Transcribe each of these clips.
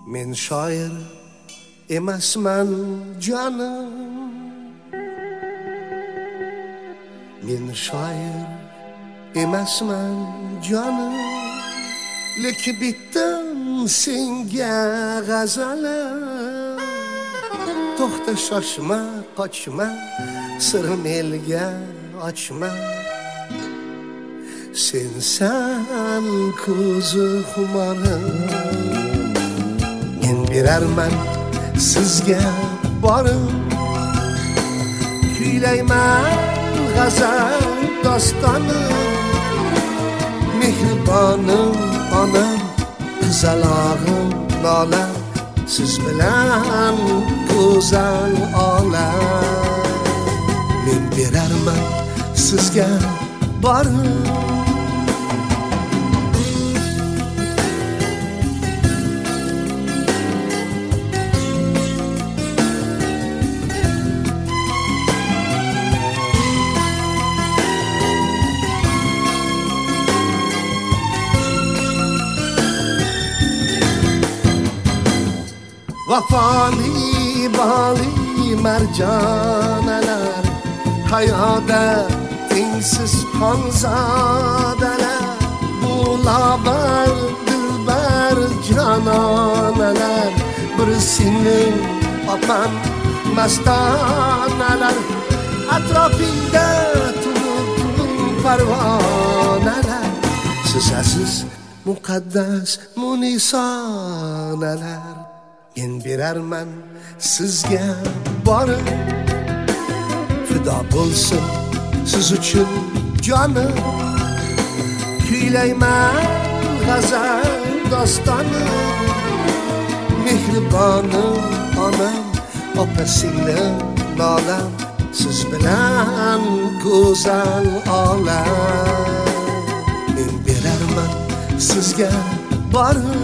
Men shoir emasman jonim, men shoir emasman jonim, lekin bitdim senga g'azalim. To'xta, shoshma, qochma, sirim elga ochma, sensan ko'zi xumorim. Men berarman sizga borim, kuylayman g'azal dostonim. Mehribonim onam, qizalog'im nolam, siz bilan go'zal olam. Men berarman sizga borim. Vafoli boli marjonalar, hayoda tengsiz xonzodalar, bu lobar dilbar jononalar, bir sening opam mastonalar, atrofingda tunib parvonalar, siz aziz muqaddas munisonalar. Men berarman sizga borim, fido bo'lsin siz uchun jonim. Kuylayman g'azal dostonim. Mehribonim onam, opa singlim nolam, siz bilan go'zal olam. Men berarman sizga borim.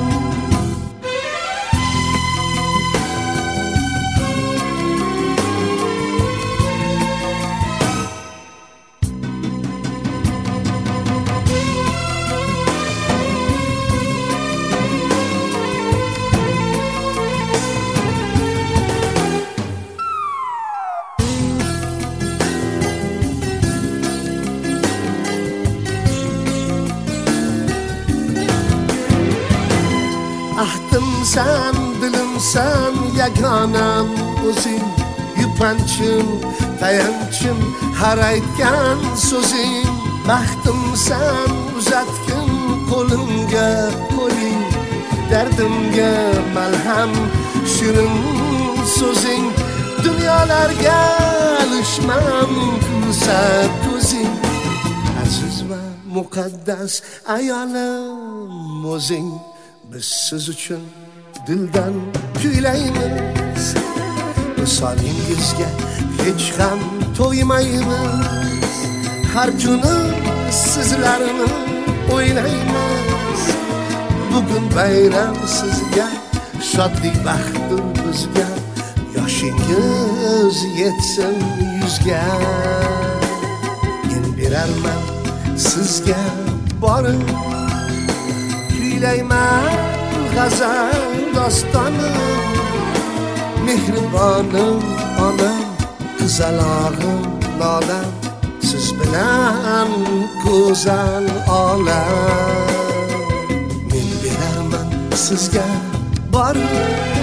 Ahdimsan, dilimsan, yagonam o'zing, yupanchim, tayanchim, har aytgan so'zing. Baxtimsan, uzatgin qo'limga qo'ling, dardimga malham shirin so'zing. Dunyolarga alishmam kulsa ko'zing, aziz va muqaddas ayolim o'zing. Biz siz uchun dildan kuylaymiz, visolingizga hech ham to'ymaymiz. Har kuni sizlarni o'ylaymiz. Bugun bayram sizga, shodlik baxtdir bizga. Yoshingiz yetsin 100ga. Men berarman sizga borim, kuylayman g'azal dostonim. Mehribonim onam, qizalog'im nolam, siz bilan go'zal olam. Men berarman sizga borim.